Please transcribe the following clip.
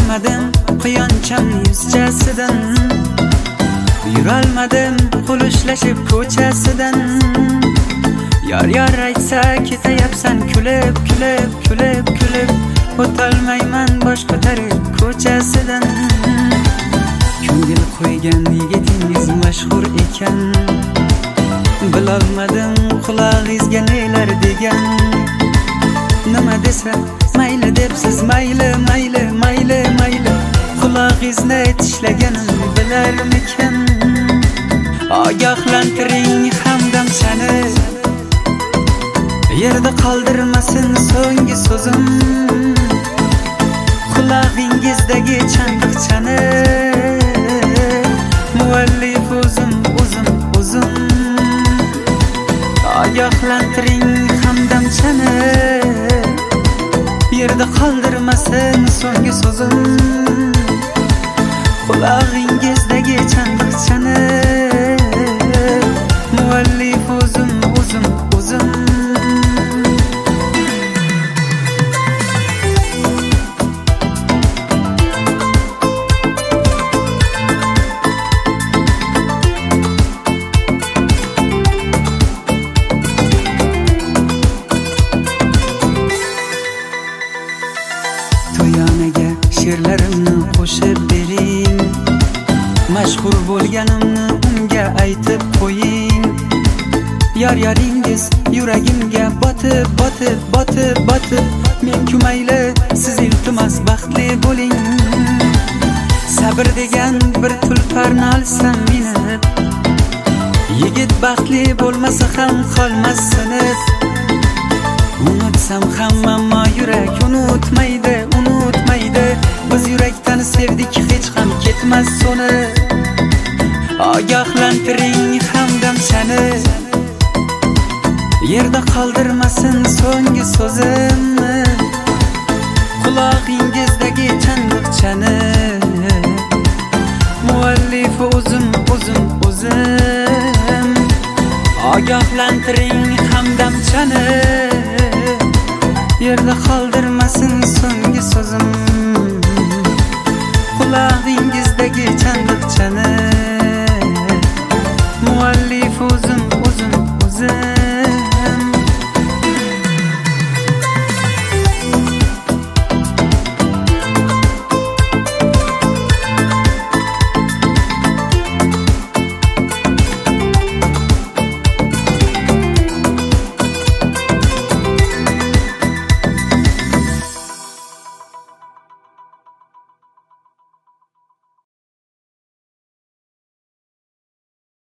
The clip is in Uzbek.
Olmadim quyonchamni yuzchasidan, yurolmadim qo'l ushlashib ko'chasidan. Yar aytsa ketayapsan kulib, kulib, kulib, kulib. O'tolmayman bosh ko'tarib ko'chasidan. Ko'ngil qo'ygan yigitingiz mashhur ekan, bilolmadim qulog'ingizga nelar degan. Nima desa mayli debsiz, mayli, mayli, mayli, mayli. Qulog'ingizni tishlaganim bilarmikan? Ogohlantiring hamdamchani, yerda qoldirmasin so'nggi so'zim. Qulog'ingizdagi chandiqchani muallif o'zim, o'zim. Ogohlantiring hamdamchani, yerda qoldirmasin so'nggi so'zim. Qulog'ingizdagi chandiqchani muallif o'zim, o'zim. To'yonaga she'rlarimni qo'shib bering, mashhur bo'lganimni unga aytib qo'ying. Yaringiz yuragimga botib, botib, botib, botib. Men kumayli, siz iltimos baxtli bo'ling. Sabr degan bir tulparni olsam minib, yigit baxtli bo'lmasa ham qolmas sinib. Unutsam ham ammo yurak unutmaydi. Biz yurakdan sevdik, hech ham ketmas so'nib. Ogohlantiring hamdamchani, yerda qoldirmasin so'nggi so'zim. Qulog'ingizdagi chandiqchani muallif o'zim. Ogohlantiring hamdamchani, yerda qoldirmasin so'nggi so'zim. Qulog'ingizdagi chandiqchani muallif o'zim.